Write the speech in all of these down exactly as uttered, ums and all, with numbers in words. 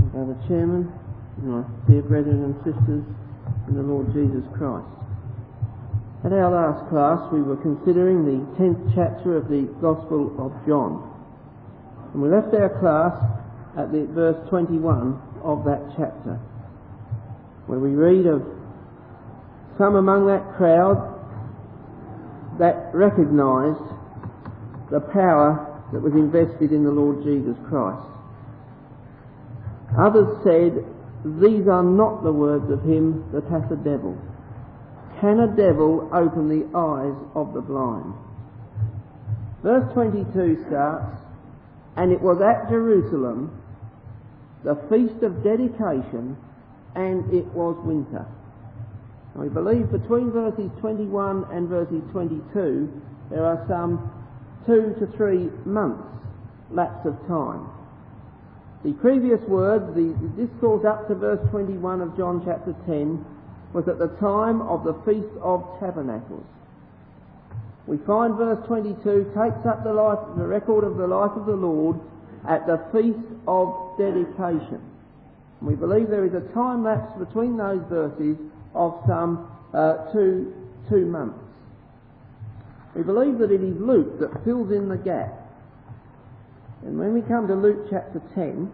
uh, the chairman, my dear brethren and sisters in the Lord Jesus Christ. At our last class we were considering the tenth chapter of the Gospel of John, and we left our class at the verse twenty-one of that chapter, where we read of some among that crowd that recognised the power that was invested in the Lord Jesus Christ. Others said, "These are not the words of him that hath a devil. Can a devil open the eyes of the blind?" Verse twenty-two starts, "And it was at Jerusalem, the feast of dedication, and it was winter." Now we believe between verses twenty-one and verses twenty-two there are some two to three months lapse of time. The previous words, the, the discourse up to verse twenty-one of John chapter ten, was at the time of the Feast of Tabernacles. We find verse twenty-two takes up the life, the record of the life of the Lord at the Feast of Dedication. And we believe there is a time lapse between those verses of some uh, two, two months. We believe that it is Luke that fills in the gap. And when we come to Luke chapter ten,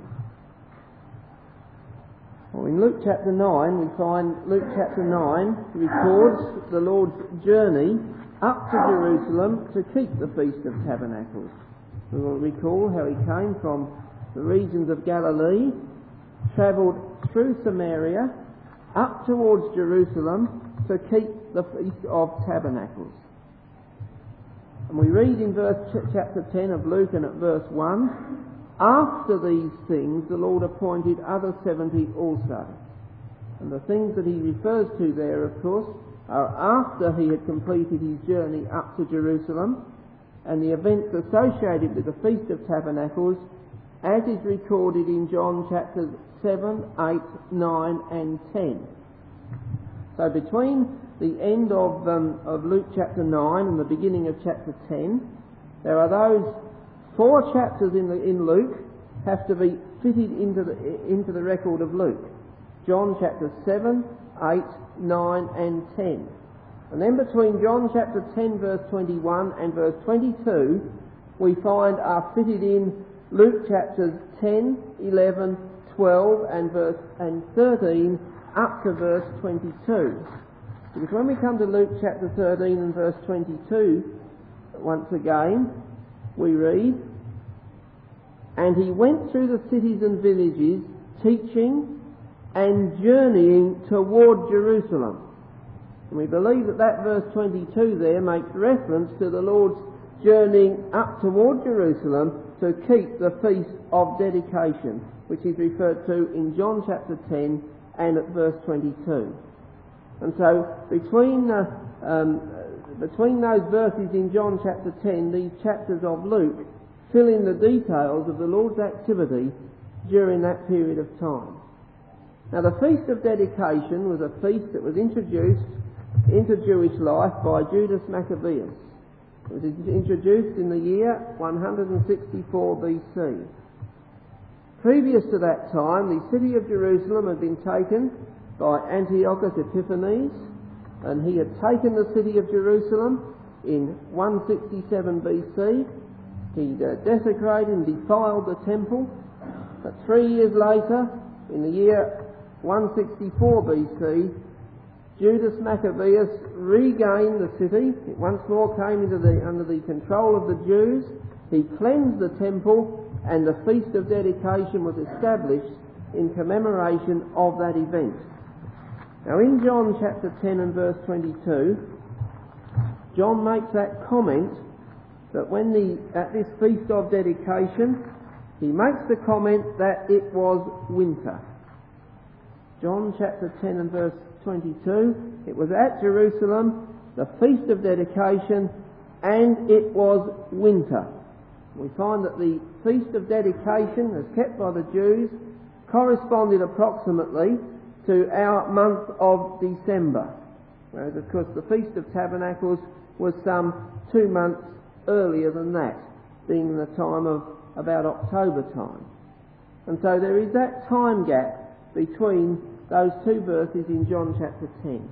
or in Luke chapter nine, we find Luke chapter nine records the Lord's journey up to Jerusalem to keep the Feast of Tabernacles. We will recall how he came from the regions of Galilee, travelled through Samaria, up towards Jerusalem to keep the Feast of Tabernacles. And we read in verse ch- chapter ten of Luke and at verse one, "After these things the Lord appointed other seventy also." And the things that he refers to there, of course, are after he had completed his journey up to Jerusalem, and the events associated with the Feast of Tabernacles, as is recorded in John chapters seven, eight, nine and ten. So between the end of, um, of Luke chapter nine and the beginning of chapter ten, there are those four chapters in, the, in Luke have to be fitted into the, into the record of Luke. John chapter seven, eight, nine and ten. And then between John chapter ten verse twenty-one and verse twenty-two, we find are fitted in Luke chapters ten, eleven, twelve and verse and thirteen up to verse twenty-two. Because when we come to Luke chapter thirteen and verse twenty-two, once again, we read, "And he went through the cities and villages, teaching and journeying toward Jerusalem." And we believe that that verse twenty-two there makes reference to the Lord's journeying up toward Jerusalem to keep the Feast of Dedication, which is referred to in John chapter ten and at verse twenty-two. And so between uh, um, between those verses in John chapter ten, these chapters of Luke fill in the details of the Lord's activity during that period of time. Now the Feast of Dedication was a feast that was introduced into Jewish life by Judas Maccabeus. It was introduced in the year one hundred sixty-four B C. Previous to that time, the city of Jerusalem had been taken by Antiochus Epiphanes, and he had taken the city of Jerusalem in one sixty-seven B C. He'd uh, desecrated and defiled the temple, but three years later, in the year one sixty-four B C, Judas Maccabeus regained the city. It once more came into the, under the control of the Jews. He cleansed the temple, and the Feast of Dedication was established in commemoration of that event. Now in John chapter ten and verse twenty-two, John makes that comment that when the, at this Feast of Dedication, he makes the comment that it was winter. John chapter ten and verse twenty-two, "It was at Jerusalem, the Feast of Dedication, and it was winter." We find that the Feast of Dedication, as kept by the Jews, corresponded approximately to our month of December, whereas of course the Feast of Tabernacles was some two months earlier than that, being in the time of about October time. And so there is that time gap between those two verses in John chapter ten.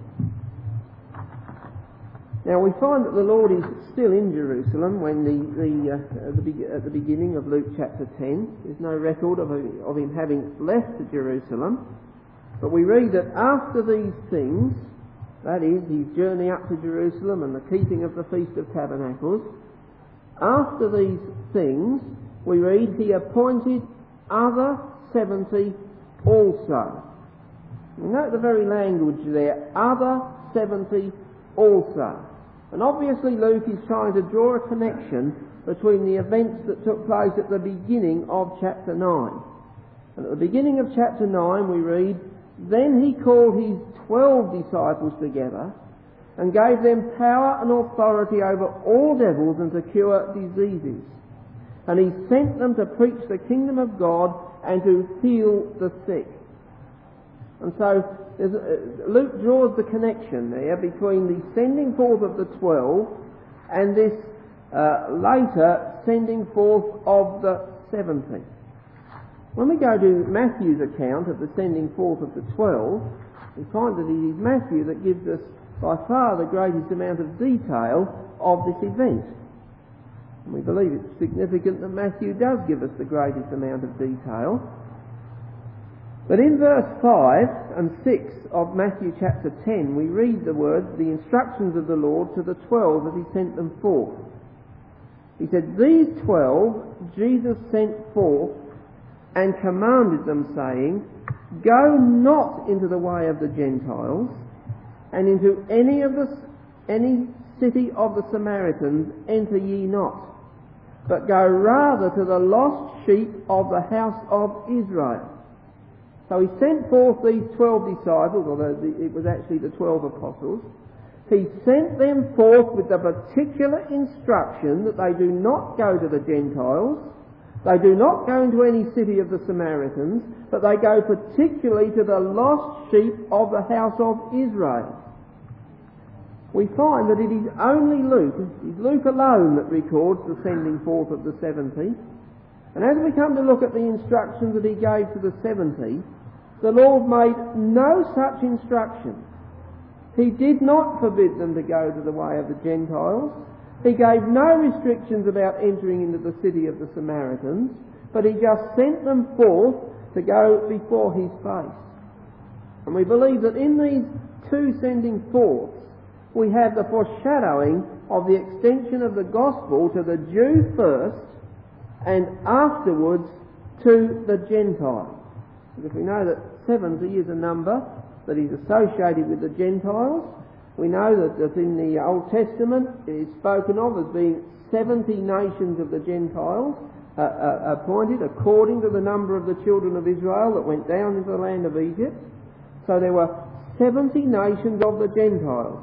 Now we find that the Lord is still in Jerusalem when the, the, uh, at, the be- at the beginning of Luke chapter ten. There's no record of, a, of him having left Jerusalem. But we read that after these things, that is, his journey up to Jerusalem and the keeping of the Feast of Tabernacles, after these things, we read, he appointed other seventy also. You note the very language there, other seventy also. And obviously Luke is trying to draw a connection between the events that took place at the beginning of chapter nine. And at the beginning of chapter nine we read, then he called his twelve disciples together and gave them power and authority over all devils and to cure diseases. And he sent them to preach the kingdom of God and to heal the sick. And so a, Luke draws the connection there between the sending forth of the twelve and this uh, later sending forth of the seventy. When we go to Matthew's account of the sending forth of the twelve, we find that it is Matthew that gives us by far the greatest amount of detail of this event. And we believe it's significant that Matthew does give us the greatest amount of detail. But in verse five and six of Matthew chapter ten, we read the words, the instructions of the Lord to the twelve as he sent them forth. He said, these twelve Jesus sent forth and commanded them, saying, go not into the way of the Gentiles, and into any of the any city of the Samaritans enter ye not, but go rather to the lost sheep of the house of Israel. So he sent forth these twelve disciples, although it was actually the twelve apostles. He sent them forth with the particular instruction that they do not go to the Gentiles, they do not go into any city of the Samaritans, but they go particularly to the lost sheep of the house of Israel. We find that it is only Luke, it is Luke alone that records the sending forth of the seventy. And as we come to look at the instructions that he gave to the seventy, the Lord made no such instruction. He did not forbid them to go to the way of the Gentiles. He gave no restrictions about entering into the city of the Samaritans, but he just sent them forth to go before his face. And we believe that in these two sending forths, we have the foreshadowing of the extension of the gospel to the Jew first, and afterwards to the Gentile. Because we know that seventy is a number that is associated with the Gentiles. We know that, that in the Old Testament it is spoken of as being seventy nations of the Gentiles uh, uh, appointed according to the number of the children of Israel that went down into the land of Egypt. So there were seventy nations of the Gentiles.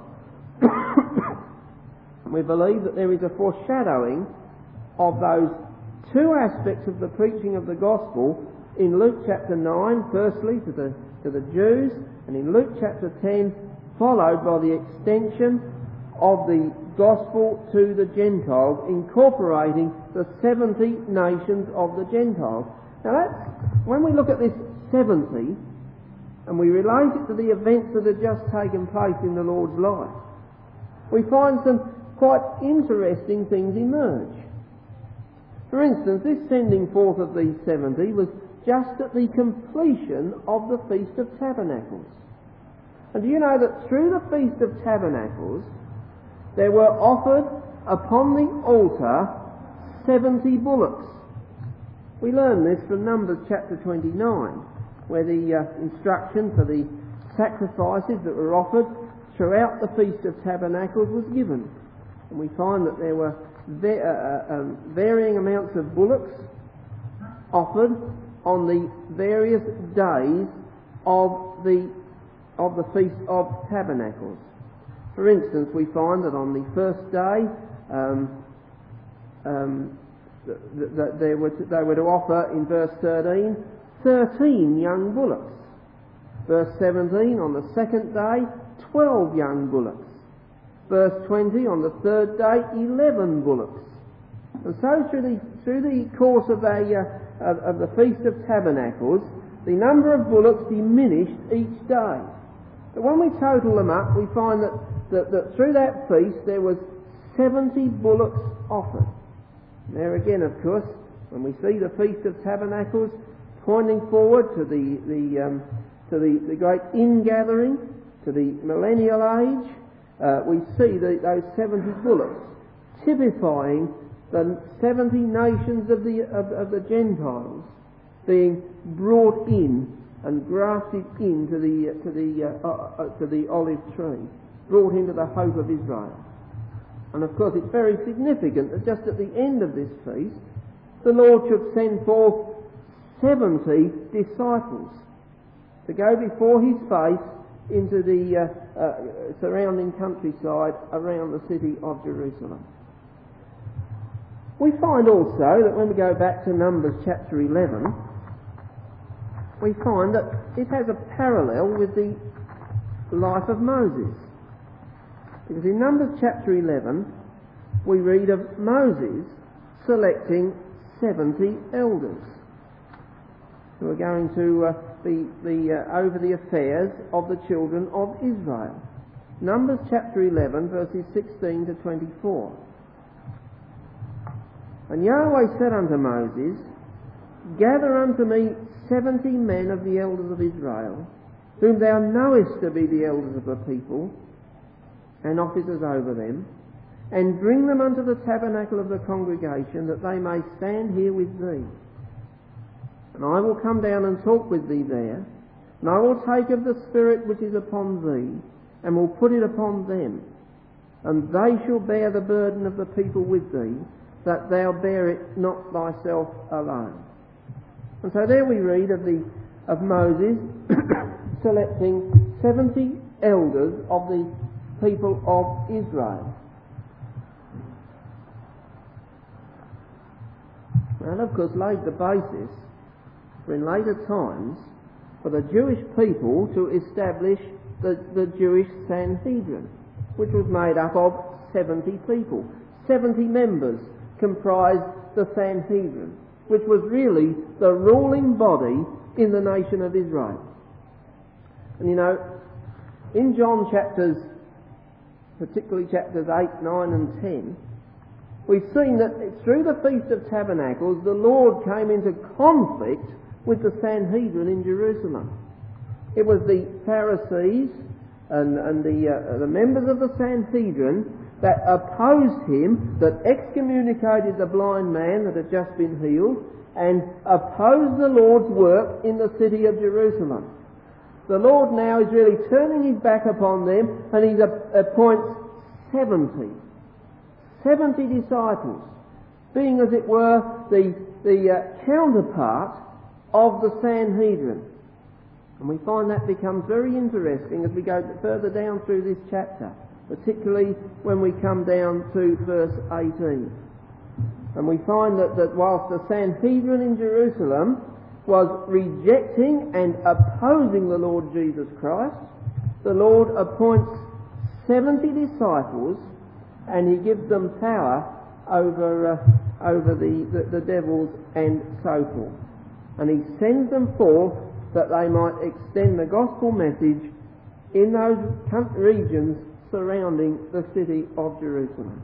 We believe that there is a foreshadowing of those two aspects of the preaching of the gospel in Luke chapter nine, firstly to the, to the Jews, and in Luke chapter ten, followed by the extension of the gospel to the Gentiles, incorporating the seventy nations of the Gentiles. Now that's, when we look at this seventy, and we relate it to the events that have just taken place in the Lord's life, we find some quite interesting things emerge. For instance, this sending forth of these seventy was just at the completion of the Feast of Tabernacles. And do you know that through the Feast of Tabernacles there were offered upon the altar seventy bullocks? We learn this from Numbers chapter twenty-nine, where the uh, instruction for the sacrifices that were offered throughout the Feast of Tabernacles was given. And we find that there were va- uh, um, varying amounts of bullocks offered on the various days of the of the Feast of Tabernacles. For instance, we find that on the first day um, um, th- th- th- they, were to, they were to offer, in verse thirteen, thirteen young bullocks. Verse seventeen, on the second day, twelve young bullocks. Verse twenty, on the third day, eleven bullocks. And so through the, through the course of a, uh, of, of the Feast of Tabernacles, the number of bullocks diminished each day. But when we total them up, we find that, that, that through that feast there was seventy bullocks offered. There again, of course, when we see the Feast of Tabernacles pointing forward to the, the, um, to the, the great ingathering, to the millennial age, uh, we see the, those seventy bullocks typifying the seventy nations of the, of, of the Gentiles being brought in and grafted into the, to the, uh, uh, to the olive tree, brought into the hope of Israel. And of course it's very significant that just at the end of this feast, the Lord should send forth seventy disciples to go before his face into the uh, uh, surrounding countryside around the city of Jerusalem. We find also that when we go back to Numbers chapter eleven, we find that it has a parallel with the life of Moses. Because in Numbers chapter eleven, we read of Moses selecting seventy elders who are going to uh, be, be uh, over the affairs of the children of Israel. Numbers chapter eleven, verses sixteen to twenty-four. And Yahweh said unto Moses, Gather unto me seventy men of the elders of Israel, whom thou knowest to be the elders of the people, and officers over them, and bring them unto the tabernacle of the congregation, that they may stand here with thee. And I will come down and talk with thee there, and I will take of the Spirit which is upon thee, and will put it upon them, and they shall bear the burden of the people with thee, that thou bear it not thyself alone. And so there we read of the of Moses selecting seventy elders of the people of Israel. And of course laid the basis for in later times for the Jewish people to establish the, the Jewish Sanhedrin, which was made up of seventy people, seventy members comprised the Sanhedrin, which was really the ruling body in the nation of Israel. And you know, in John chapters, particularly chapters eight, nine and ten, we've seen that through the Feast of Tabernacles, the Lord came into conflict with the Sanhedrin in Jerusalem. It was the Pharisees and, and the, uh, the members of the Sanhedrin that opposed him, that excommunicated the blind man that had just been healed, and opposed the Lord's work in the city of Jerusalem. The Lord now is really turning his back upon them, and he appoints seventy. Seventy disciples, being as it were the, the uh, counterpart of the Sanhedrin. And we find that becomes very interesting as we go further down through this chapter, particularly when we come down to verse eighteen. And we find that, that whilst the Sanhedrin in Jerusalem was rejecting and opposing the Lord Jesus Christ, the Lord appoints seventy disciples, and he gives them power over uh, over the, the, the devils and so forth. And he sends them forth that they might extend the gospel message in those regions surrounding the city of Jerusalem.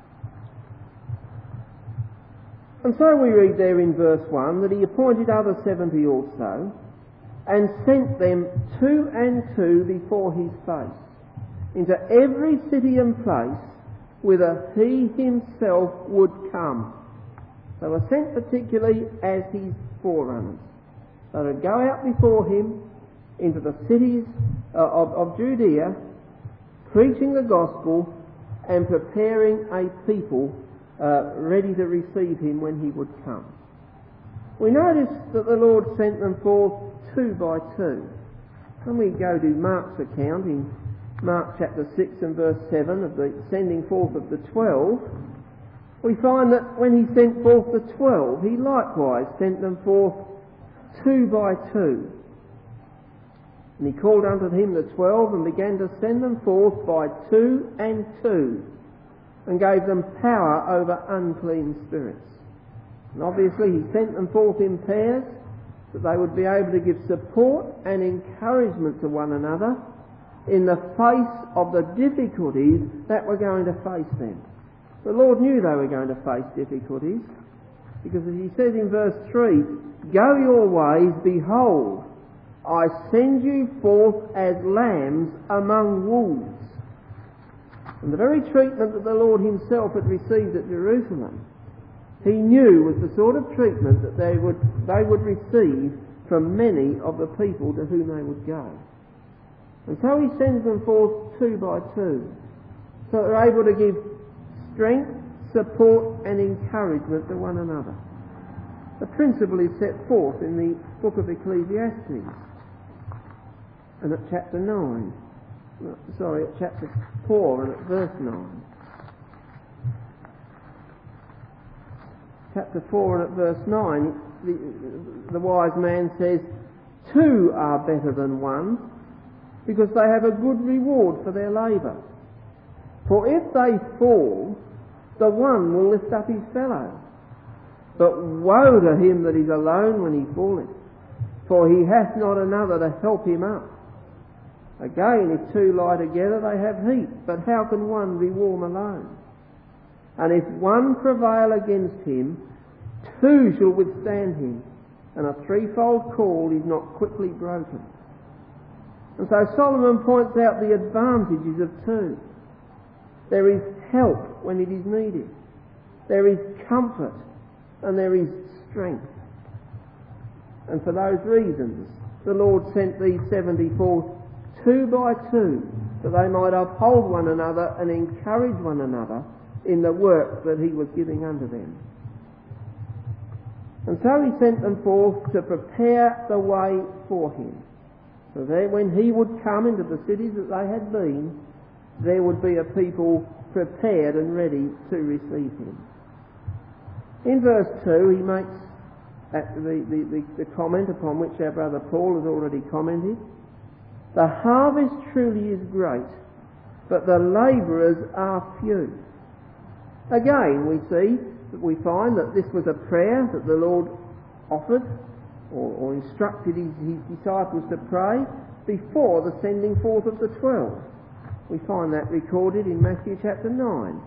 And so we read there in verse one that he appointed other seventy also, and sent them two and two before his face, into every city and place whither he himself would come. They were sent particularly as his forerunners. They would go out before him into the cities uh, of, of Judea, preaching the gospel and preparing a people uh, ready to receive him when he would come. We notice that the Lord sent them forth two by two. When we go to Mark's account in Mark chapter six and verse seven of the sending forth of the twelve, we find that when he sent forth the twelve, he likewise sent them forth two by two. And he called unto him the twelve, and began to send them forth by two and two, and gave them power over unclean spirits. And obviously he sent them forth in pairs that they would be able to give support and encouragement to one another in the face of the difficulties that were going to face them. The Lord knew they were going to face difficulties, because as he says in verse three, "Go your ways, behold, I send you forth as lambs among wolves." And the very treatment that the Lord himself had received at Jerusalem, he knew was the sort of treatment that they would, they would receive from many of the people to whom they would go. And so he sends them forth two by two, so that they're able to give strength, support and encouragement to one another. The principle is set forth in the book of Ecclesiastes, and at chapter nine, sorry, at chapter four and at verse nine. Chapter four and at verse nine, the, the wise man says, "Two are better than one, because they have a good reward for their labour. For if they fall, the one will lift up his fellow. But woe to him that is alone when he falleth, for he hath not another to help him up. Again, if two lie together, they have heat, but how can one be warm alone? And if one prevail against him, two shall withstand him, and a threefold cord is not quickly broken." And so Solomon points out the advantages of two. There is help when it is needed. There is comfort and there is strength. And for those reasons, the Lord sent these seventy forth two by two, that they might uphold one another and encourage one another in the work that he was giving unto them. And so he sent them forth to prepare the way for him. So that when he would come into the cities that they had been, there would be a people prepared and ready to receive him. In verse two, he makes the, the, the, the comment upon which our brother Paul has already commented. "The harvest truly is great, but the labourers are few." Again, we see that we find that this was a prayer that the Lord offered or, or instructed his, his disciples to pray before the sending forth of the twelve. We find that recorded in Matthew chapter nine.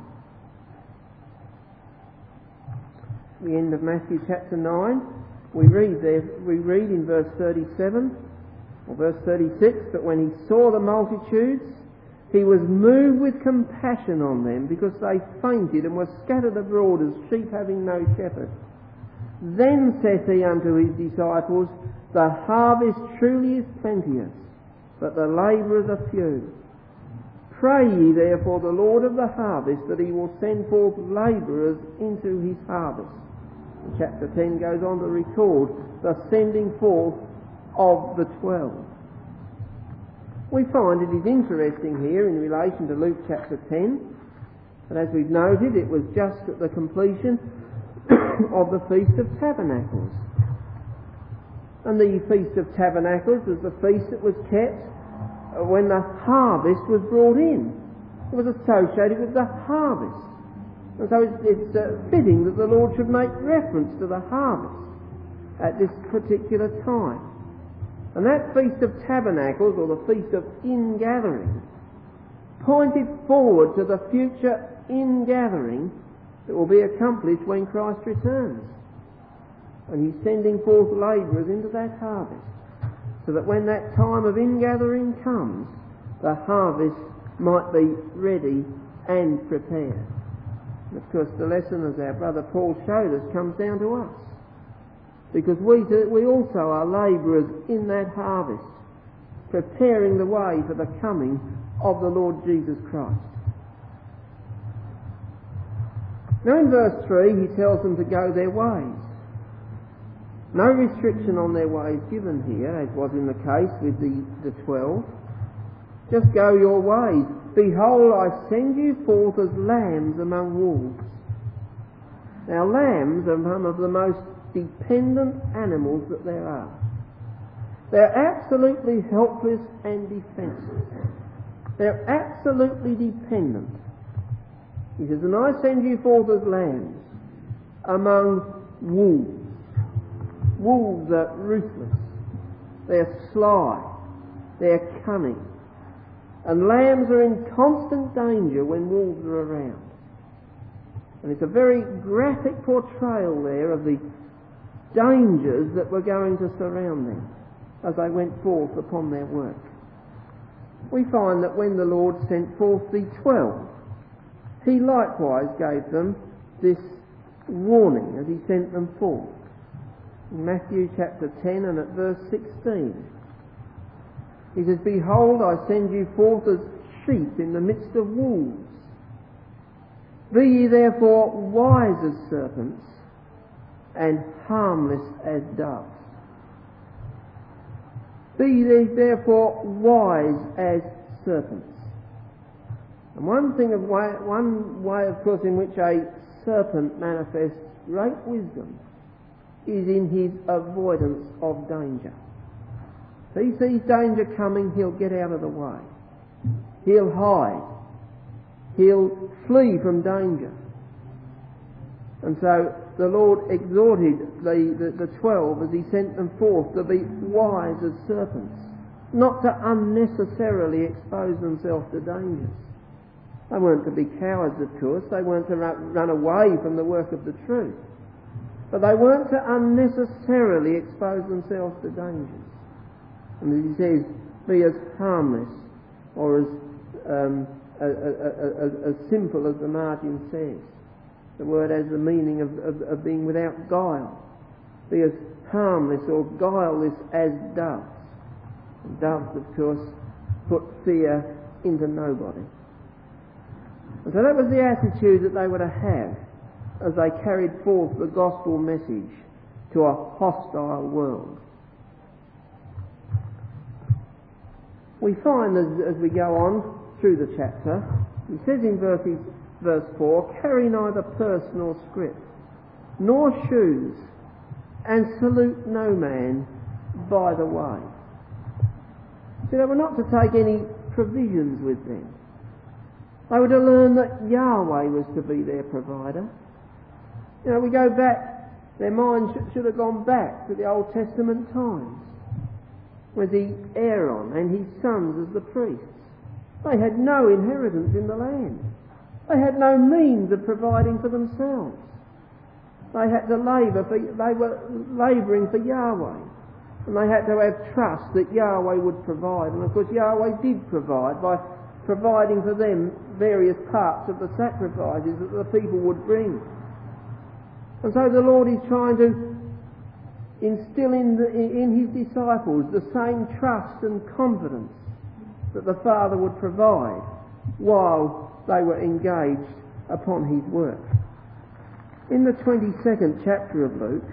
At the end of Matthew chapter nine, we read there, we read in verse thirty-seven or verse thirty-six, "But when he saw the multitudes, he was moved with compassion on them, because they fainted and were scattered abroad as sheep having no shepherd. Then saith he unto his disciples, The harvest truly is plenteous, but the labourers are few. Pray ye therefore the Lord of the harvest, that he will send forth labourers into his harvest." And chapter ten goes on to record the sending forth of the twelve. We find it is interesting here in relation to Luke chapter ten, that as we've noted, it was just at the completion of the Feast of Tabernacles. And the Feast of Tabernacles was the feast that was kept when the harvest was brought in. It was associated with the harvest. And so it's, it's uh, fitting that the Lord should make reference to the harvest at this particular time. And that Feast of Tabernacles, or the Feast of Ingathering, pointed forward to the future ingathering that will be accomplished when Christ returns. And he's sending forth labourers into that harvest, so that when that time of ingathering comes, the harvest might be ready and prepared. And of course the lesson, as our brother Paul showed us, comes down to us. Because we, do, we also are labourers in that harvest, preparing the way for the coming of the Lord Jesus Christ. Now in verse three he tells them to go their ways. No restriction on their ways given here, as was in the case with the, the twelve. Just go your ways. Behold, I send you forth as lambs among wolves. Now lambs are one of the most dependent animals that there are. They're absolutely helpless and defenceless. They're absolutely dependent. He says, and I send you forth as lambs among wolves. Wolves are ruthless, they're sly, they're cunning. And lambs are in constant danger when wolves are around. And it's a very graphic portrayal there of the dangers that were going to surround them as they went forth upon their work. We find that when the Lord sent forth the twelve, he likewise gave them this warning as he sent them forth. In Matthew chapter ten and at verse sixteen, he says, "Behold, I send you forth as sheep in the midst of wolves. Be ye therefore wise as serpents and harmless as doves." Be ye therefore wise as serpents. And one thing of way, one way, of course, in which a serpent manifests great wisdom is in his avoidance of danger. If he sees danger coming, he'll get out of the way. He'll hide. He'll flee from danger. And so the Lord exhorted the, the, the twelve as he sent them forth to be wise as serpents, not to unnecessarily expose themselves to dangers. They weren't to be cowards, of course. They weren't to run, run away from the work of the truth. But they weren't to unnecessarily expose themselves to dangers. And as he says, be as harmless or as um, a, a, a, a, as simple as the margin says. The word has the meaning of, of, of being without guile. Be as harmless or guileless as doves. And doves, of course, put fear into nobody. And so that was the attitude that they were to have as they carried forth the gospel message to a hostile world. We find as, as we go on through the chapter, he says in verses, verse four, "Carry neither purse nor scrip, nor shoes, and salute no man by the way." See, they were not to take any provisions with them. They were to learn that Yahweh was to be their provider. You know, we go back, their minds should, should have gone back to the Old Testament times, with the Aaron and his sons as the priests. They had no inheritance in the land. They had no means of providing for themselves. They had to labour for, they were labouring for Yahweh. And they had to have trust that Yahweh would provide. And of course Yahweh did provide by providing for them various parts of the sacrifices that the people would bring. And so the Lord is trying to instill in, the, in his disciples the same trust and confidence that the Father would provide while they were engaged upon his work. In the twenty-second chapter of Luke,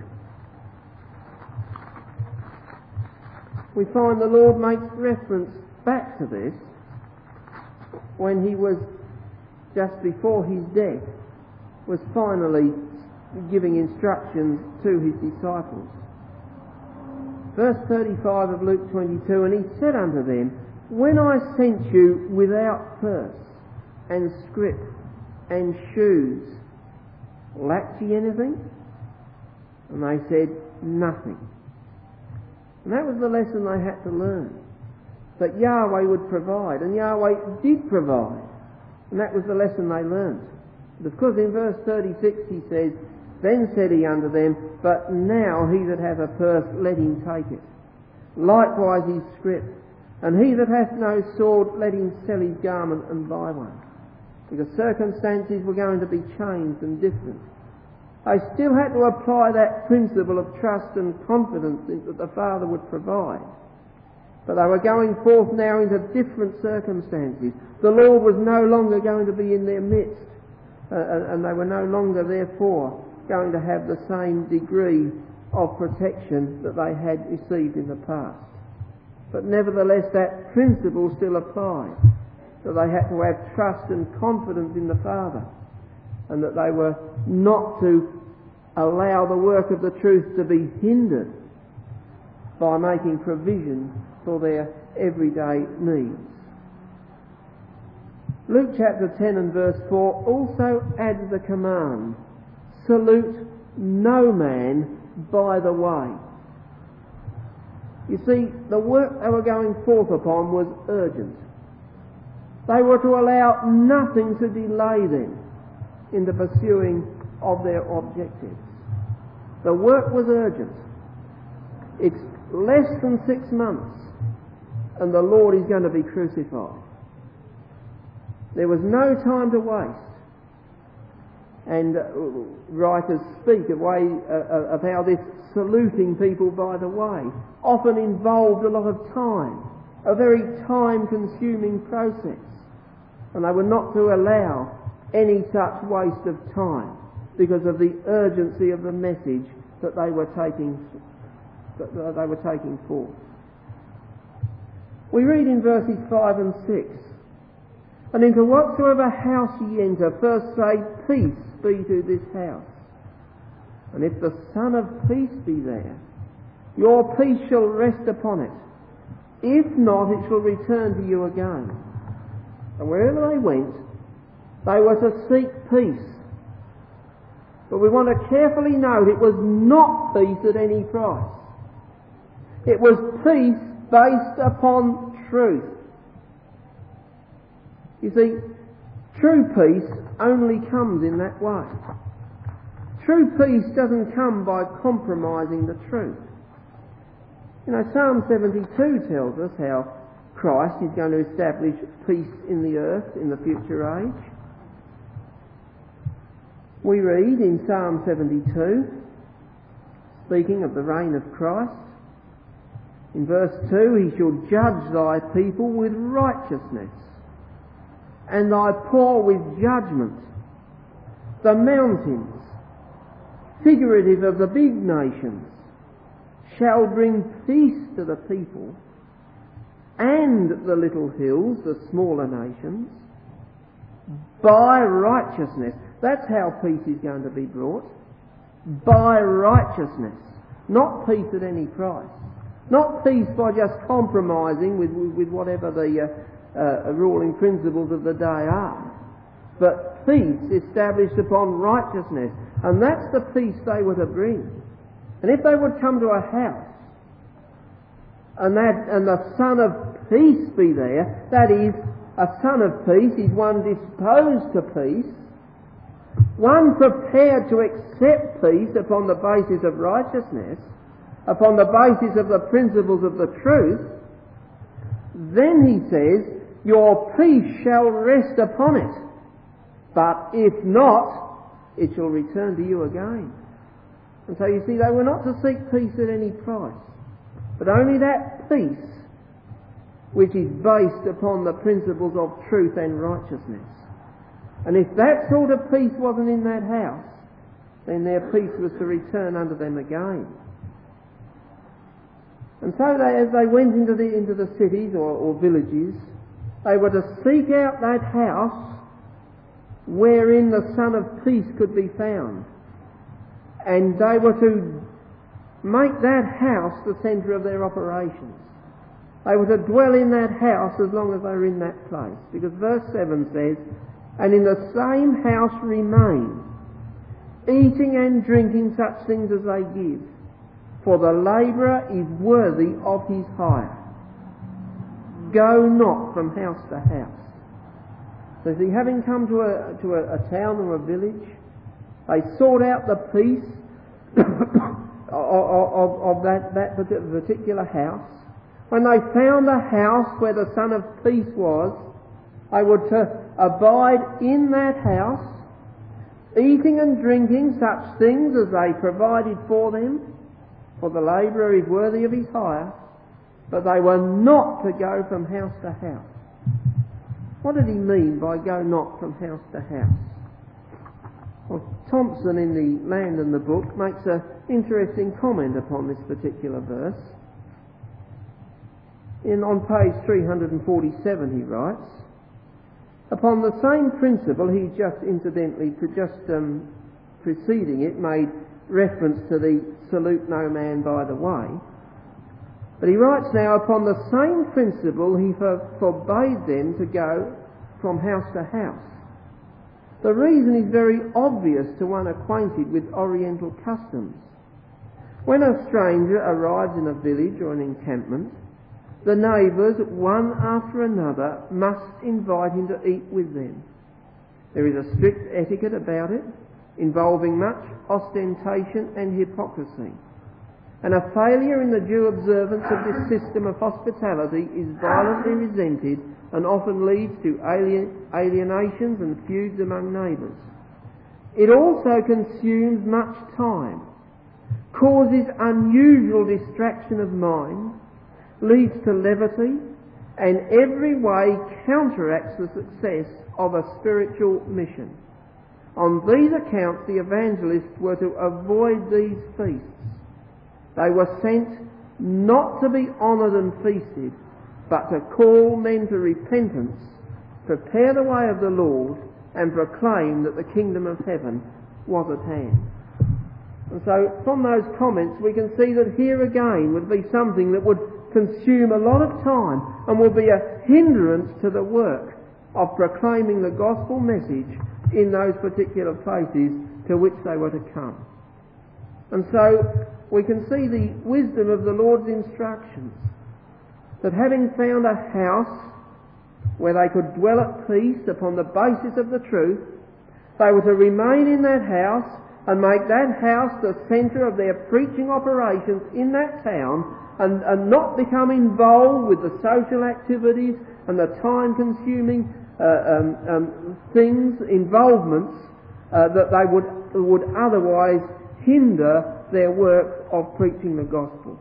we find the Lord makes reference back to this when he was, just before his death, was finally giving instructions to his disciples. Verse thirty-five of Luke twenty-two, "And he said unto them, When I sent you without purse, and scrip, and shoes, lacked ye anything? And they said, Nothing." And that was the lesson they had to learn. That Yahweh would provide, and Yahweh did provide. And that was the lesson they learned. But of course in verse thirty-six he says, "Then said he unto them, But now he that hath a purse, let him take it. Likewise his scrip. And he that hath no sword, let him sell his garment and buy one." Because circumstances were going to be changed and different. They still had to apply that principle of trust and confidence that the Father would provide. But they were going forth now into different circumstances. The Lord was no longer going to be in their midst, uh, and they were no longer, therefore, going to have the same degree of protection that they had received in the past. But nevertheless, that principle still applied, that they had to have trust and confidence in the Father, and that they were not to allow the work of the truth to be hindered by making provision for their everyday needs. Luke chapter ten and verse four also adds the command, "Salute no man by the way. You see, the work they were going forth upon was urgent. They were to allow nothing to delay them in the pursuing of their objectives. The work was urgent. It's less than six months and the Lord is going to be crucified. There was no time to waste. And uh, writers speak of, way, uh, of how this saluting people by the way often involved a lot of time, a very time-consuming process. And they were not to allow any such waste of time because of the urgency of the message that they were taking, that they were taking forth. We read in verses five and six, "And into whatsoever house ye enter, first say, Peace be to this house. And if the Son of Peace be there, your peace shall rest upon it. If not, it shall return to you again." And wherever they went, they were to seek peace. But we want to carefully note it was not peace at any price. It was peace based upon truth. You see, true peace only comes in that way. True peace doesn't come by compromising the truth. You know, Psalm seventy-two tells us how Christ is going to establish peace in the earth in the future age. We read in Psalm seventy-two, speaking of the reign of Christ, in verse two, "He shall judge thy people with righteousness, and thy poor with judgment. The mountains," figurative of the big nations, "shall bring peace to the people, and the little hills, the smaller nations, by righteousness." That's how peace is going to be brought. By righteousness. Not peace at any price. Not peace by just compromising with, with whatever the uh, uh, ruling principles of the day are. But peace established upon righteousness. And that's the peace they were to bring. And if they would come to a house, and that and the Son of Peace be there, that is, a Son of Peace is one disposed to peace, one prepared to accept peace upon the basis of righteousness, upon the basis of the principles of the truth, then he says, your peace shall rest upon it. But if not, it shall return to you again. And so you see, they were not to seek peace at any price, but only that peace which is based upon the principles of truth and righteousness. And if that sort of peace wasn't in that house, then their peace was to return unto them again. And so they, as they went into the into the cities or, or villages, they were to seek out that house wherein the Son of Peace could be found. And they were to make that house the centre of their operations. They were to dwell in that house as long as they were in that place. Because verse seven says, "And in the same house remain, eating and drinking such things as they give, for the labourer is worthy of his hire. Go not from house to house." So see, having come to a to a, a town or a village, they sought out the peace of, of, of that, that particular house. When they found the house where the Son of Peace was, they were to abide in that house, eating and drinking such things as they provided for them, for the labourer is worthy of his hire, but they were not to go from house to house. What did he mean by go not from house to house? Well, Thompson in the Land and the Book makes an interesting comment upon this particular verse. In, on page three hundred forty-seven he writes, "Upon the same principle," he just incidentally, to just um, preceding it, made reference to the salute no man by the way. But he writes now, upon the same principle he for, forbade them to go from house to house. The reason is very obvious to one acquainted with Oriental customs. When a stranger arrives in a village or an encampment, the neighbours, one after another, must invite him to eat with them. There is a strict etiquette about it, involving much ostentation and hypocrisy. And a failure in the due observance of this system of hospitality is violently resented and often leads to alien, alienations and feuds among neighbours. It also consumes much time, causes unusual distraction of mind, leads to levity, and every way counteracts the success of a spiritual mission. On these accounts, the evangelists were to avoid these feasts. They were sent not to be honoured and feasted, but to call men to repentance, prepare the way of the Lord, and proclaim that the kingdom of heaven was at hand. And so, from those comments, we can see that here again would be something that would consume a lot of time and will be a hindrance to the work of proclaiming the gospel message in those particular places to which they were to come. And so we can see the wisdom of the Lord's instructions, that having found a house where they could dwell at peace upon the basis of the truth, they were to remain in that house and make that house the centre of their preaching operations in that town, and, and not become involved with the social activities and the time-consuming uh, um, um, things, involvements uh, that they would, would otherwise hinder their work of preaching the gospel.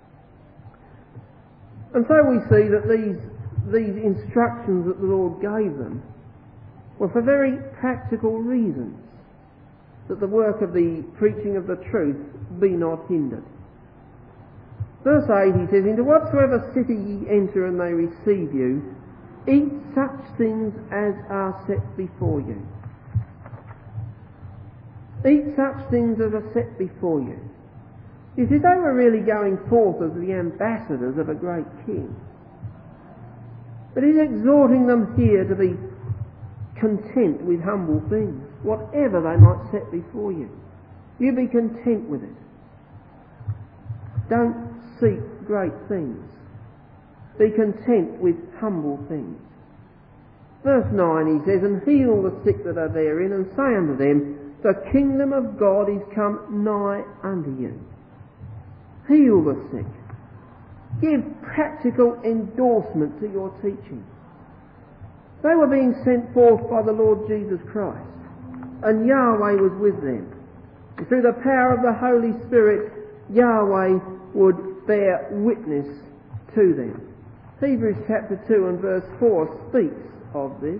And so we see that these, these instructions that the Lord gave them were for very practical reasons, that the work of the preaching of the truth be not hindered. Verse eight, he says, "Into whatsoever city ye enter and they receive you, eat such things as are set before you." Eat such things as are set before you. You see, they were really going forth as the ambassadors of a great king. But he's exhorting them here to be content with humble things, whatever they might set before you. You be content with it. Don't seek great things. Be content with humble things. Verse nine, he says, "And heal the sick that are therein, and say unto them, the kingdom of God is come nigh unto you." Heal the sick. Give practical endorsement to your teaching. They were being sent forth by the Lord Jesus Christ, and Yahweh was with them. And through the power of the Holy Spirit, Yahweh would bear witness to them. Hebrews chapter two and verse four speaks of this.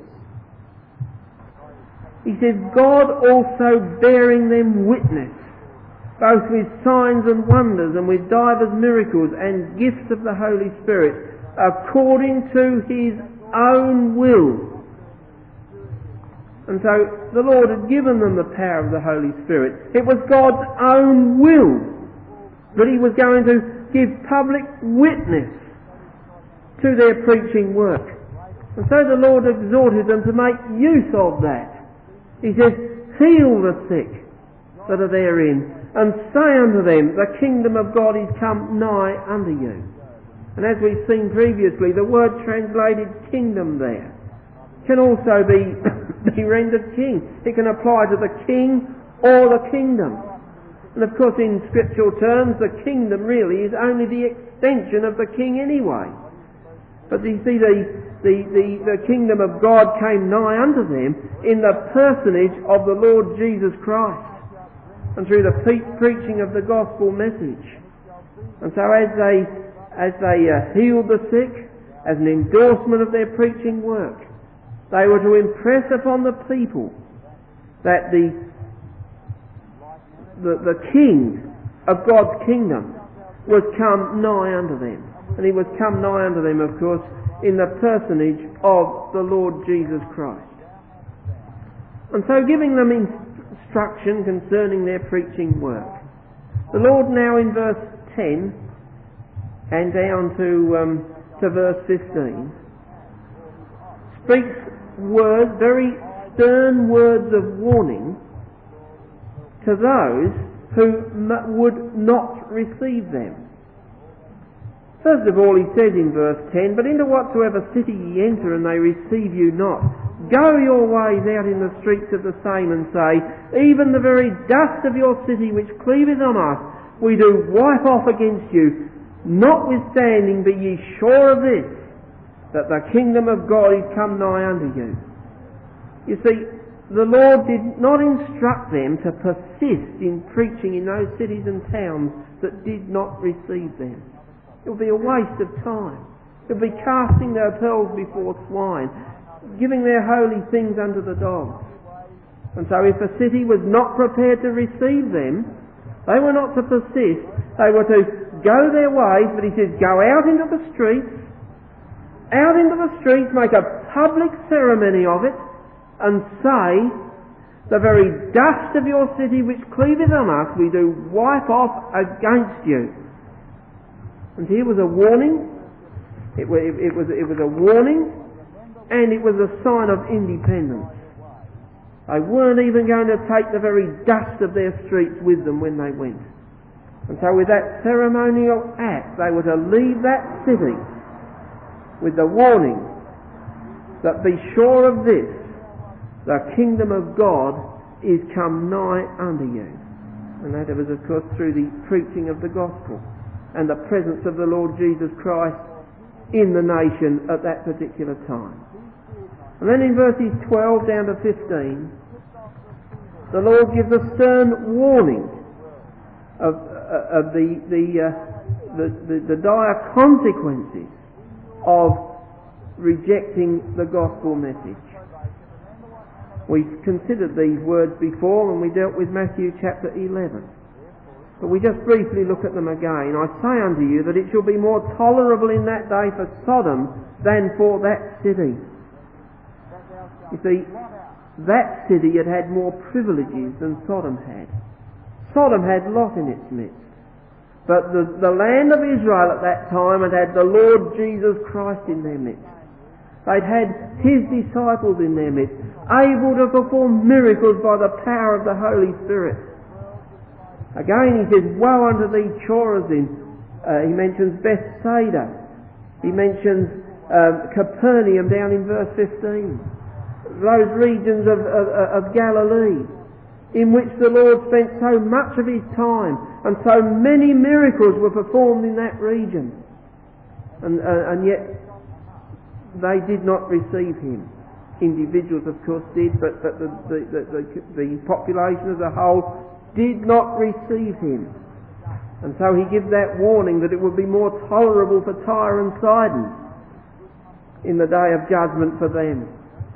He says, "God also bearing them witness, both with signs and wonders, and with divers miracles and gifts of the Holy Spirit, according to his own will." And so the Lord had given them the power of the Holy Spirit. It was God's own will that he was going to give public witness to their preaching work. And so the Lord exhorted them to make use of that. He says, "Heal the sick that are therein, and say unto them, the kingdom of God is come nigh unto you." And as we've seen previously, the word translated kingdom there can also be, be rendered king. It can apply to the king or the kingdom. And of course, in scriptural terms, the kingdom really is only the extension of the king anyway. But you see, the, the, the, the kingdom of God came nigh unto them in the personage of the Lord Jesus Christ, and through the pre- preaching of the gospel message. And so as they, as they uh, healed the sick, as an endorsement of their preaching work, they were to impress upon the people that the, the, the king of God's kingdom was come nigh unto them. And he was come nigh unto them, of course, in the personage of the Lord Jesus Christ. And so giving them instruction concerning their preaching work, the Lord now in verse ten and down to, um, to verse fifteen speaks words, very stern words of warning to those who m- would not receive them. First of all, he says in verse ten, "But into whatsoever city ye enter, and they receive you not, go your ways out in the streets of the same, and say, Even the very dust of your city which cleaveth on us, we do wipe off against you. Notwithstanding, be ye sure of this, that the kingdom of God is come nigh unto you." You see, the Lord did not instruct them to persist in preaching in those cities and towns that did not receive them. It would be a waste of time. It would be casting their pearls before swine, giving their holy things unto the dogs. And so if a city was not prepared to receive them, they were not to persist. They were to go their ways, but he says, go out into the streets, out into the streets, make a public ceremony of it, and say, the very dust of your city which cleaveth on us, we do wipe off against you. And here was a warning. It was, it was, it was a warning, and it was a sign of independence. They weren't even going to take the very dust of their streets with them when they went. And so with that ceremonial act, they were to leave that city with the warning that be sure of this, the kingdom of God is come nigh unto you. And that was, of course, through the preaching of the gospel and the presence of the Lord Jesus Christ in the nation at that particular time. And then in verses twelve down to fifteen, the Lord gives a stern warning of, uh, of the, the, uh, the, the, the dire consequences of rejecting the gospel message. We've considered these words before when we dealt with Matthew chapter eleven. But we just briefly look at them again. I say unto you that it shall be more tolerable in that day for Sodom than for that city. You see, that city had had more privileges than Sodom had. Sodom had Lot in its midst. But the, the land of Israel at that time had had the Lord Jesus Christ in their midst. They'd had his disciples in their midst, able to perform miracles by the power of the Holy Spirit. Again he says, woe unto thee Chorazin. Uh, he mentions Bethsaida. He mentions um, Capernaum down in verse fifteen. Those regions of, of, of Galilee in which the Lord spent so much of his time, and so many miracles were performed in that region. And, uh, and yet they did not receive him. Individuals, of course, did, but, but the, the, the, the, the population as a whole did not receive him. And so he gives that warning that it would be more tolerable for Tyre and Sidon in the day of judgment for them.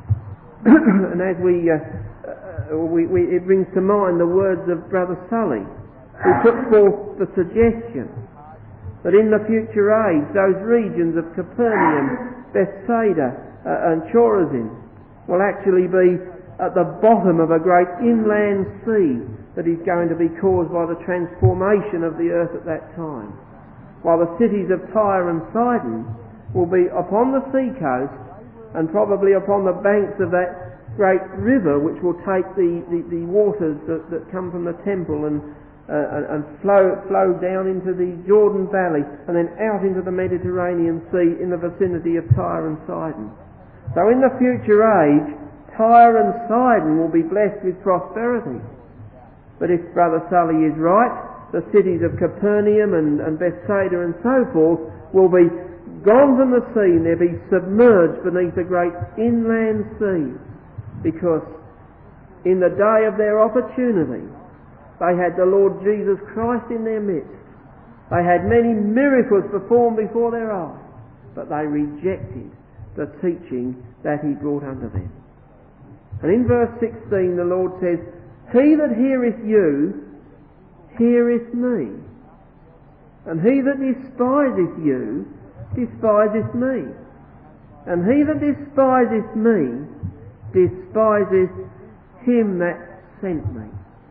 And as we, uh, uh, we, we, it brings to mind the words of Brother Sully, who put forth the suggestion that in the future age those regions of Capernaum, Bethsaida uh, and Chorazin will actually be at the bottom of a great inland sea that is going to be caused by the transformation of the earth at that time. While the cities of Tyre and Sidon will be upon the sea coast and probably upon the banks of that great river which will take the, the, the waters that, that come from the temple and, uh, and, and flow, flow down into the Jordan Valley and then out into the Mediterranean Sea in the vicinity of Tyre and Sidon. So in the future age, Tyre and Sidon will be blessed with prosperity. But if Brother Sully is right, the cities of Capernaum and, and Bethsaida and so forth will be gone from the sea and they'll be submerged beneath a great inland sea, because in the day of their opportunity they had the Lord Jesus Christ in their midst. They had many miracles performed before their eyes, but they rejected the teaching that he brought unto them. And in verse sixteen the Lord says, he that heareth you, heareth me. And he that despiseth you, despiseth me. And he that despiseth me, despiseth him that sent me.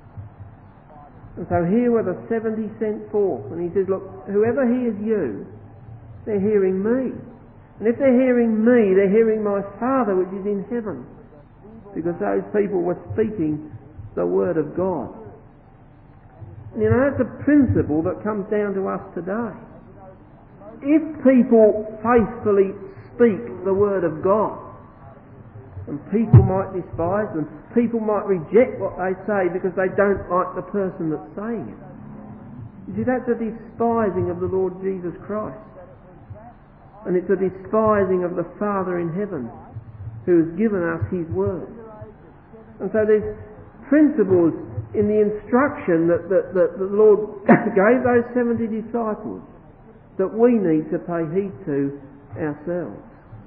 And so here were the seventy sent forth. And he says, look, whoever hears you, they're hearing me. And if they're hearing me, they're hearing my Father which is in heaven. because those people were speaking the Word of God. And you know, that's a principle that comes down to us today. If people faithfully speak the Word of God, and people might despise them, people might reject what they say because they don't like the person that's saying it. You see, that's a despising of the Lord Jesus Christ. And it's a despising of the Father in heaven who has given us His Word. And so there's principles in the instruction that, that, that the Lord gave those seventy disciples that we need to pay heed to ourselves.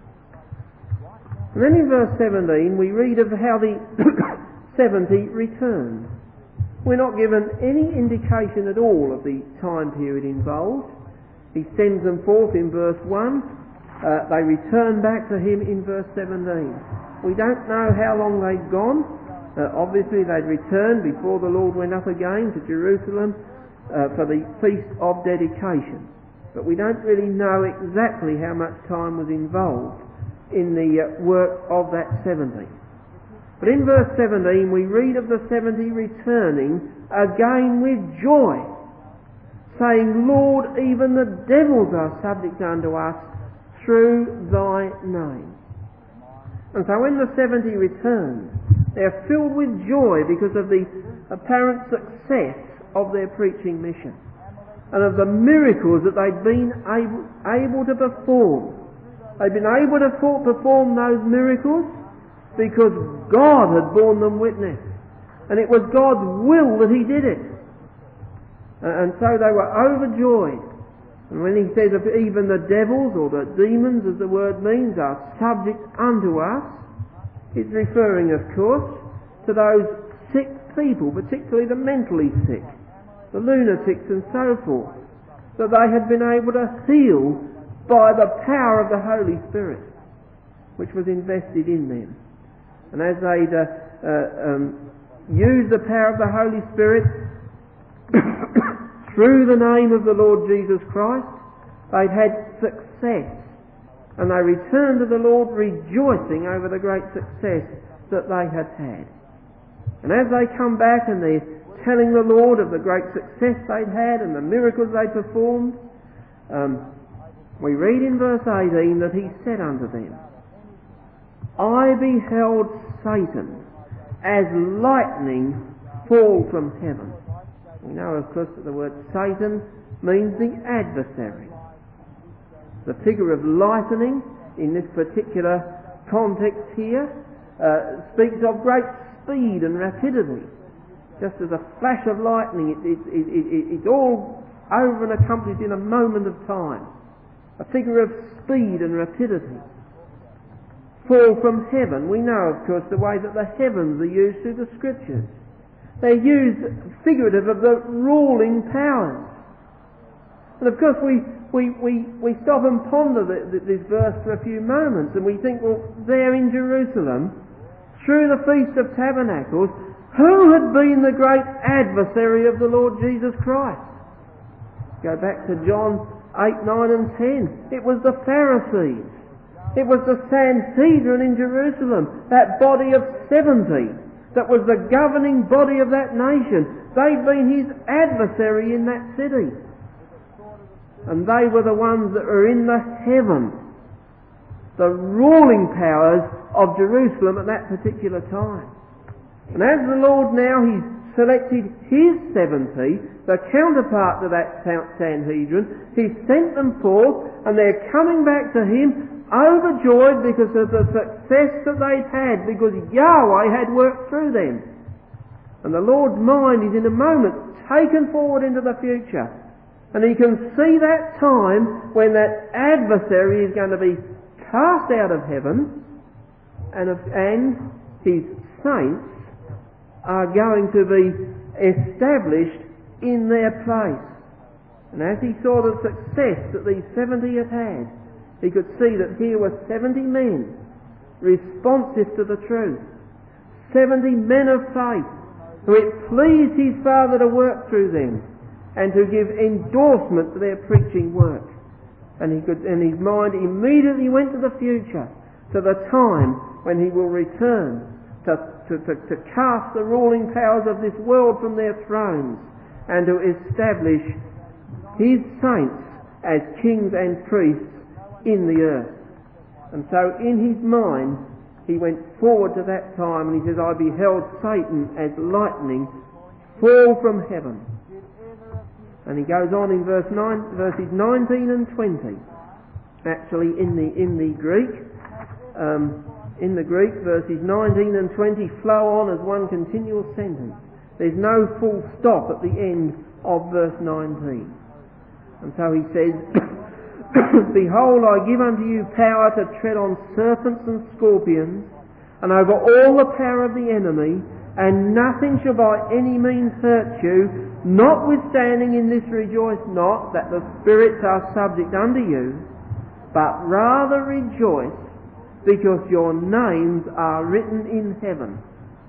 And then in verse seventeen we read of how the seventy returned. We're not given any indication at all of the time period involved. He sends them forth in verse one. Uh, they return back to him in verse seventeen. We don't know how long they'd gone. Uh, obviously they'd returned before the Lord went up again to Jerusalem uh, for the Feast of Dedication. But we don't really know exactly how much time was involved in the uh, work of that seventy. But in verse seventeen we read of the seventy returning again with joy, saying, Lord, even the devils are subject unto us through thy name. And so when the seventy returned, they're filled with joy because of the apparent success of their preaching mission and of the miracles that they'd been able, able to perform. They'd been able to perform those miracles because God had borne them witness. And it was God's will that He did it. And so they were overjoyed. And when He says of even the devils, or the demons as the word means, are subject unto us, it's referring, of course, to those sick people, particularly the mentally sick, the lunatics and so forth, that they had been able to heal by the power of the Holy Spirit, which was invested in them. And as they'd uh, uh, um, used the power of the Holy Spirit through the name of the Lord Jesus Christ, they'd had success. And they returned to the Lord rejoicing over the great success that they had had. And as they come back and they're telling the Lord of the great success they'd had and the miracles they'd performed, um, we read in verse eighteen that He said unto them, I beheld Satan as lightning fall from heaven. We know, of course, that the word Satan means the adversary. The figure of lightning in this particular context here uh, speaks of great speed and rapidity. Just as a flash of lightning, it, it, it, it, it's all over and accomplished in a moment of time. A figure of speed and rapidity. Fall from heaven. We know, of course, the way that the heavens are used through the Scriptures. They're used figurative of the ruling powers. And of course we, we, we, we stop and ponder the, the, this verse for a few moments and we think, well, there in Jerusalem, through the Feast of Tabernacles, who had been the great adversary of the Lord Jesus Christ? Go back to John eight, nine and ten. It was the Pharisees. It was the Sanhedrin in Jerusalem, that body of seventy that was the governing body of that nation. They'd been His adversary in that city. And they were the ones that were in the heavens, the ruling powers of Jerusalem at that particular time. And as the Lord now, He's selected His seventy, the counterpart to that Sanhedrin, He's sent them forth and they're coming back to Him overjoyed because of the success that they'd had, because Yahweh had worked through them. And the Lord's mind is in a moment taken forward into the future. And He can see that time when that adversary is going to be cast out of heaven and, of, and His saints are going to be established in their place. And as He saw the success that these seventy had had, He could see that here were seventy men responsive to the truth. seventy men of faith who it pleased His Father to work through them and to give endorsement to their preaching work. And he could, and his mind immediately went to the future, to the time when He will return to, to, to, to cast the ruling powers of this world from their thrones and to establish his saints as kings and priests in the earth. And so in his mind he went forward to that time, and he says, I beheld Satan as lightning fall from heaven. And he goes on in verse nine, verses nineteen and twenty. Actually in the in the Greek, um, in the Greek, verses nineteen and twenty flow on as one continual sentence. There's no full stop at the end of verse nineteen. And so he says, Behold, I give unto you power to tread on serpents and scorpions, and over all the power of the enemy, and nothing shall by any means hurt you. Notwithstanding in this rejoice not that the spirits are subject unto you, but rather rejoice because your names are written in heaven.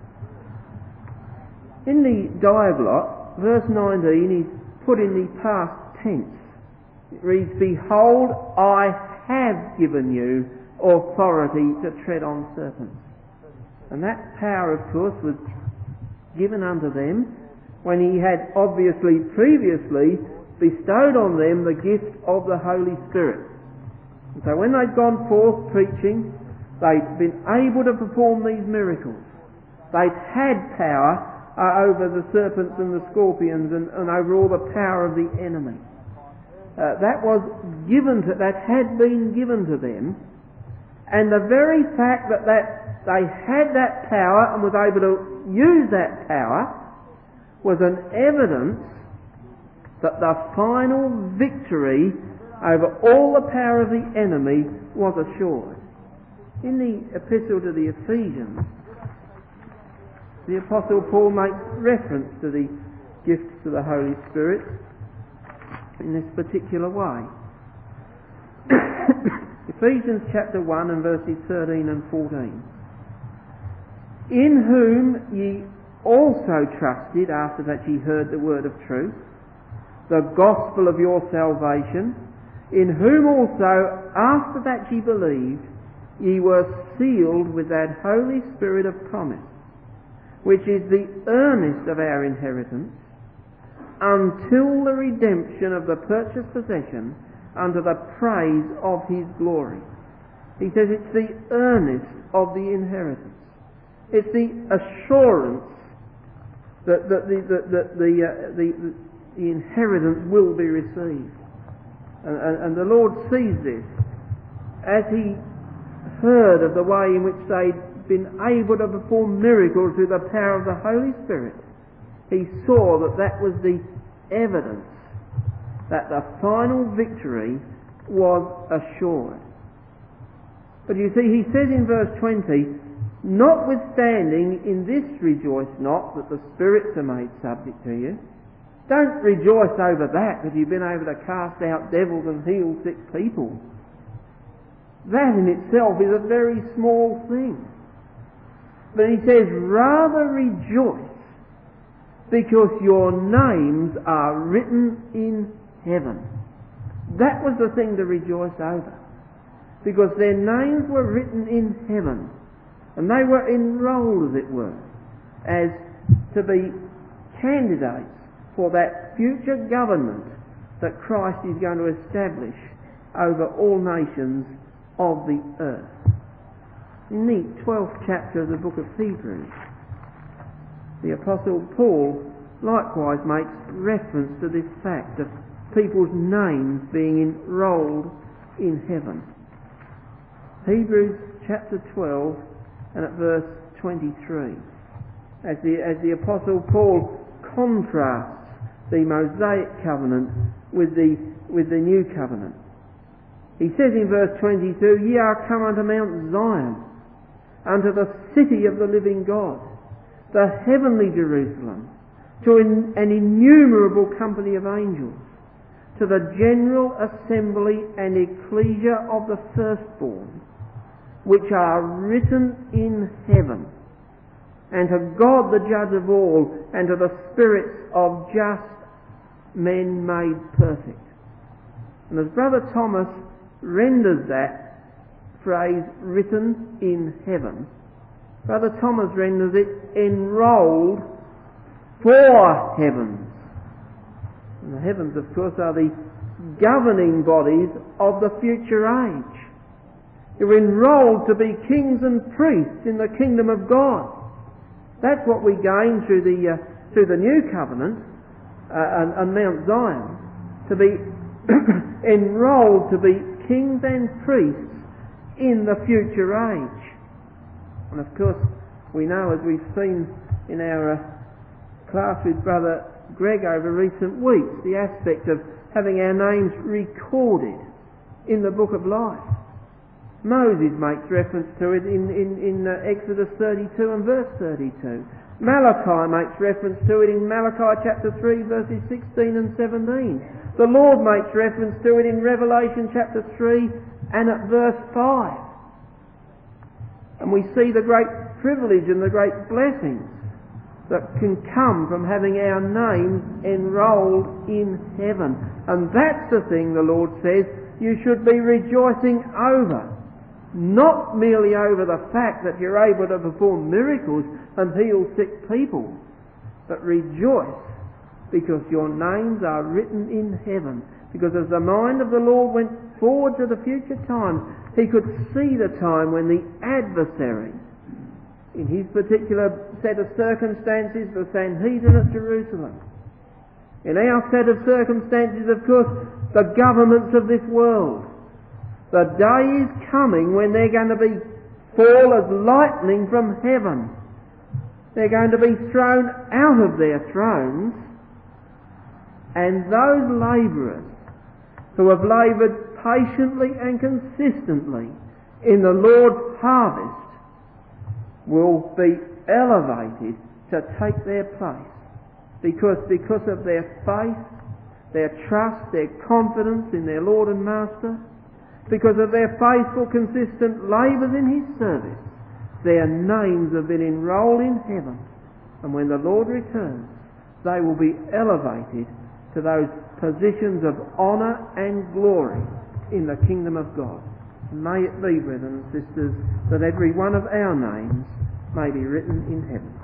In the diaglot, verse nineteen is put in the past tense. It reads, Behold, I have given you authority to tread on serpents. And that power, of course, was given unto them when he had obviously previously bestowed on them the gift of the Holy Spirit. And so when they'd gone forth preaching, they'd been able to perform these miracles. They'd had power uh, over the serpents and the scorpions and, and over all the power of the enemy. Uh, that was given to, that had been given to them, and the very fact that, that they had that power and was able to use that power was an evidence that the final victory over all the power of the enemy was assured. In the epistle to the Ephesians, the Apostle Paul makes reference to the gifts of the Holy Spirit in this particular way. Ephesians chapter one and verses thirteen and fourteen. In whom ye also trusted after that ye heard the word of truth, the gospel of your salvation, in whom also after that ye believed, ye were sealed with that Holy Spirit of promise, which is the earnest of our inheritance, until the redemption of the purchased possession unto the praise of his glory. He says it's the earnest of the inheritance. It's the assurance that, that the, the, the, the, uh, the, the, the inheritance will be received. And, and, and the Lord sees this as he heard of the way in which they'd been able to perform miracles through the power of the Holy Spirit. He saw that that was the evidence that the final victory was assured. But you see, he says in verse twenty, Notwithstanding in this rejoice not that the spirits are made subject to you. Don't rejoice over that, that you've been able to cast out devils and heal sick people. That in itself is a very small thing. But he says, rather rejoice because your names are written in heaven. That was the thing to rejoice over. Because their names were written in heaven. And they were enrolled, as it were, as to be candidates for that future government that Christ is going to establish over all nations of the earth. In the twelfth chapter of the book of Hebrews, the Apostle Paul likewise makes reference to this fact of people's names being enrolled in heaven. Hebrews chapter twelve and at verse twenty-three, as the, as the Apostle Paul contrasts the Mosaic covenant with the, with the new covenant. He says in verse twenty-two, Ye are come unto Mount Zion, unto the city of the living God, the heavenly Jerusalem, to an, an innumerable company of angels, to the general assembly and ecclesia of the firstborn, which are written in heaven, and to God the judge of all, and to the spirits of just men made perfect. And as Brother Thomas renders that phrase, written in heaven, Brother Thomas renders it enrolled for heavens. And the heavens, of course, are the governing bodies of the future age. You're enrolled to be kings and priests in the kingdom of God. That's what we gain through the uh, through the new covenant uh, and, and Mount Zion, to be enrolled to be kings and priests in the future age. And of course, we know, as we've seen in our uh, class with Brother Greg over recent weeks, the aspect of having our names recorded in the book of life. Moses makes reference to it in, in, in uh, Exodus thirty-two and verse thirty-two. Malachi makes reference to it in Malachi chapter three verses sixteen and seventeen. The Lord makes reference to it in Revelation chapter three and at verse five. And we see the great privilege and the great blessings that can come from having our names enrolled in heaven. And that's the thing the Lord says you should be rejoicing over. Not merely over the fact that you're able to perform miracles and heal sick people, but rejoice because your names are written in heaven. Because as the mind of the Lord went forward to the future times, he could see the time when the adversary, in his particular set of circumstances, the Sanhedrin at Jerusalem, in our set of circumstances, of course, the governments of this world, the day is coming when they're going to be fall as lightning from heaven. They're going to be thrown out of their thrones, and those labourers who have laboured patiently and consistently in the Lord's harvest will be elevated to take their place, because because of their faith, their trust, their confidence in their Lord and Master, because of their faithful, consistent labours in his service, their names have been enrolled in heaven, and when the Lord returns, they will be elevated to those positions of honour and glory in the kingdom of God. May it be, brethren and sisters, that every one of our names may be written in heaven.